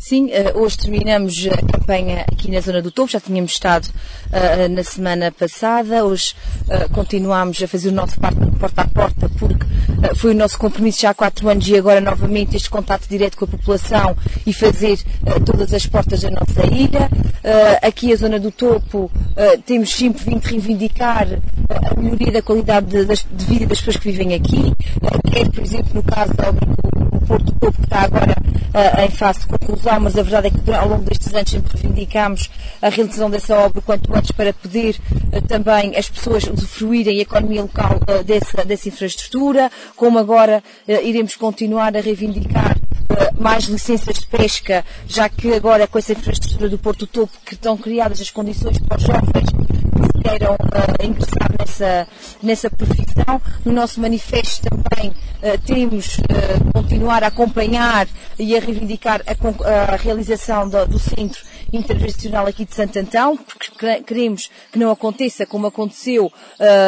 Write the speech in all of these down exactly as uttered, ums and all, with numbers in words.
Sim, hoje terminamos a campanha aqui na Zona do Topo, já tínhamos estado uh, na semana passada, hoje uh, continuamos a fazer o nosso parte porta a porta, porque uh, foi o nosso compromisso já há quatro anos e agora novamente este contato direto com a população e fazer uh, todas as portas da nossa ilha. Uh, aqui a Zona do Topo uh, temos sempre vindo reivindicar uh, a melhoria da qualidade de, de vida das pessoas que vivem aqui, uh, quer por exemplo no caso da obra do Porto do Topo, que está agora uh, em fase de conclusão, mas a verdade é que ao longo destes anos sempre reivindicámos a realização dessa obra quanto antes para poder uh, também as pessoas usufruírem a economia local uh, dessa, dessa infraestrutura, como agora uh, iremos continuar a reivindicar uh, mais licenças de pesca, já que agora com essa infraestrutura do Porto do Topo que estão criadas as condições para os jovens que queiram uh, ingressar nessa, nessa profissão. No nosso manifesto também uh, temos uh, continuar a acompanhar e a reivindicar a, a realização do, do Centro Intervencional aqui de Santo Antão, porque queremos que não aconteça como aconteceu uh,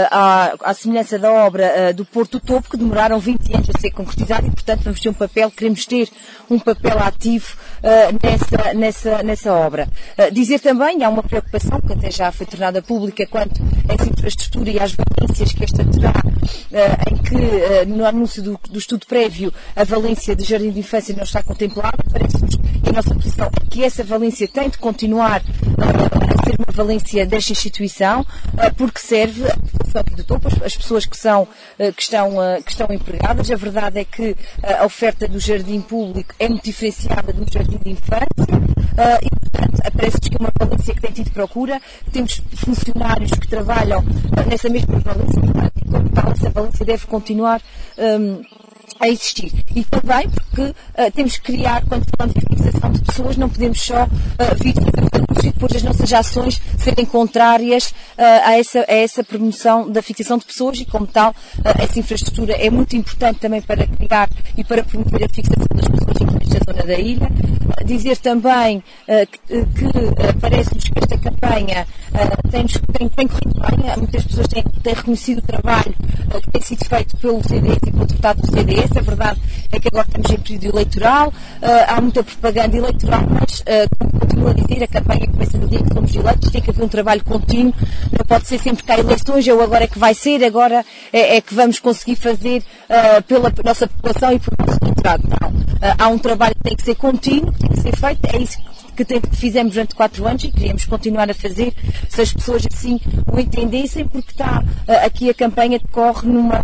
à, à semelhança da obra uh, do Porto do Topo, que demoraram vinte anos a ser concretizado e, portanto, vamos ter um papel, queremos ter um papel ativo uh, nessa, nessa, nessa obra. Uh, dizer também, há uma preocupação, que até já foi tornada pública, quanto a essa infraestrutura e às valências que esta terá, uh, em que uh, no anúncio do, do estudo prévio a valência de jardim de infância não está contemplada. Parece-nos, e a nossa posição é que essa valência tem de continuar uh, a ser uma valência desta instituição, uh, porque serve a população aqui do Topo, as pessoas que, são, uh, que, estão, uh, que estão empregadas. A verdade é que uh, a oferta do jardim público é muito diferenciada do jardim de infância uh, e, portanto, parece-nos que é uma valência que tem tido procura. Temos funcionários que trabalham uh, nessa mesma valência, portanto, e como tal, essa valência deve continuar um, a existir. E também porque uh, temos que criar, quando falamos de fixação de pessoas, não podemos só uh, vir e depois as nossas ações serem contrárias uh, a, essa, a essa promoção da fixação de pessoas e, como tal, uh, essa infraestrutura é muito importante também para criar e para promover a fixação das pessoas aqui nesta zona da ilha. Uh, dizer também uh, que, que uh, parece-nos que esta campanha uh, tem, tem, tem corrido bem. Muitas pessoas têm, têm reconhecido o trabalho uh, que tem sido feito pelo C D S e pelo deputado do C D S. A verdade é que agora estamos em período eleitoral, uh, há muita propaganda eleitoral, mas, uh, como continuo a dizer, a campanha começa no dia que somos eleitos, tem que haver um trabalho contínuo, não pode ser sempre que há eleições, ou agora é que vai ser, agora é, é que vamos conseguir fazer uh, pela nossa população e pelo nosso eleitorado. Não. Uh, há um trabalho que tem que ser contínuo, que tem que ser feito, é isso que que fizemos durante quatro anos e queríamos continuar a fazer, se as pessoas assim o entendessem, porque está uh, aqui a campanha decorre numa,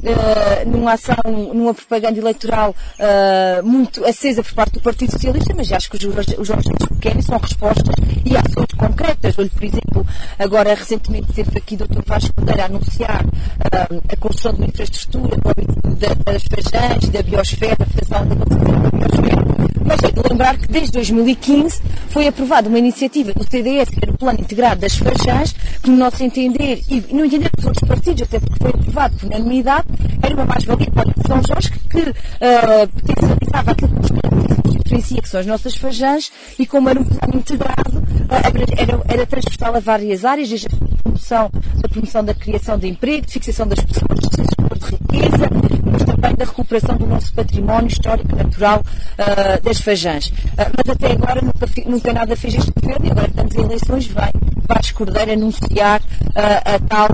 uh, numa ação, numa propaganda eleitoral uh, muito acesa por parte do Partido Socialista, mas acho que os, os objetivos que querem são respostas e ações concretas. Olhe, por exemplo, agora recentemente teve aqui o doutor Vasco Cordeiro a anunciar uh, a construção de uma infraestrutura das Fajãs, da biosfera, da Federação da Biosfera. Mas é de lembrar que desde dois mil e quinze foi aprovada uma iniciativa do C D S, que era o Plano Integrado das Fajãs, que no nosso entender, e no entender dos outros partidos, até porque foi aprovado por unanimidade, era uma mais-valia para a São Jorge, que, que uh, potencializava aquilo que nos caracteriza, diferencia, que são as nossas Fajãs, e como era um plano integrado, uh, era, era transversal a várias áreas, desde a promoção, a promoção da criação de emprego, de fixação das pessoas, de riqueza, mas também da recuperação do nosso património histórico natural uh, das Fajãs. Uh, mas até agora nunca, nunca nada fez este governo e agora que estamos em eleições vem Vasco Cordeiro anunciar uh, a tal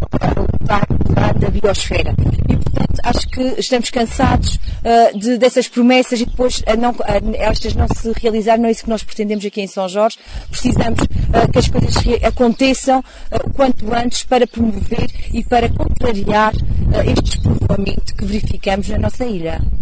uh, da biosfera. E, portanto, acho que estamos cansados uh, de, dessas promessas e depois uh, não, uh, estas não se realizar, não é isso que nós pretendemos aqui em São Jorge. Precisamos uh, que as coisas aconteçam uh, o quanto antes para promover e para contrariar uh, este despovoamento que verificamos na nossa ilha.